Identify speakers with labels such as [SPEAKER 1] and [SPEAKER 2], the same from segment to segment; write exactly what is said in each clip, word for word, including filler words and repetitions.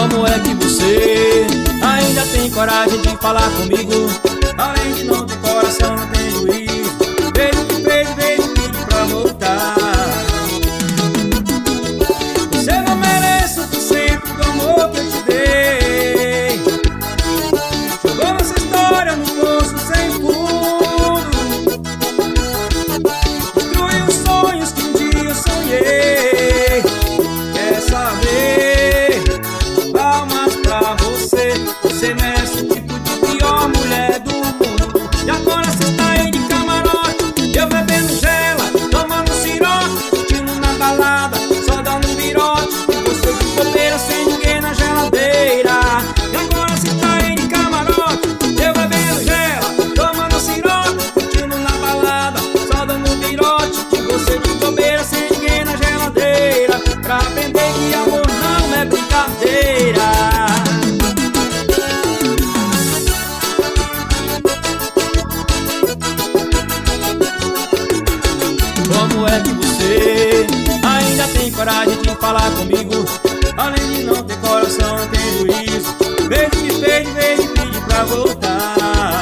[SPEAKER 1] Como é que você ainda tem coragem de falar comigo? Além de não ter coração, não tem juízo. Vejo que fez, vejo que pediu pra voltar. Você não merece o cento do amor que eu te dei. Jogou nossa história no poço sem fundo. Destruiu os sonhos que um dia eu sonhei. Quer saber? Palmas pra você. Você merece o tipo de pior mulher do mundo. E agora cê está aí de camarote, eu bebendo gela, tomando cirote, curtindo na balada, só dando virote. E você de bobeira sem ninguém na geladeira. E agora cê tá aí de camarote, eu bebendo gela, tomando cirote, curtindo na balada, só dando virote. E você de bobeira sem ninguém na geladeira. Pra aprender que amor não é brincadeira. Como é que você ainda tem coragem de falar comigo? Além de não ter coração, não tem juízo. Vejo que fez, vejo que pediu pra voltar.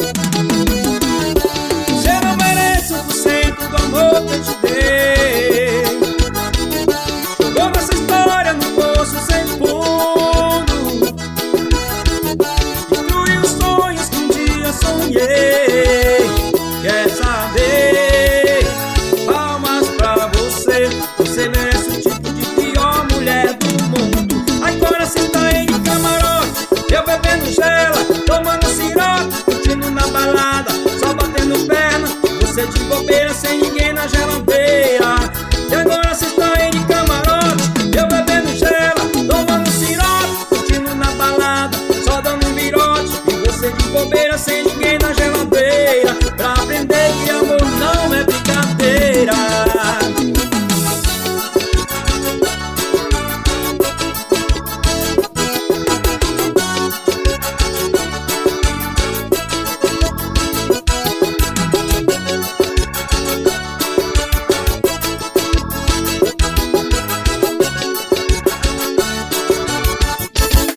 [SPEAKER 1] Você não merece um por cento do amor que eu te dei. Jogou nossa história no poço sem fundo. Destruiu os sonhos que um dia sonhei.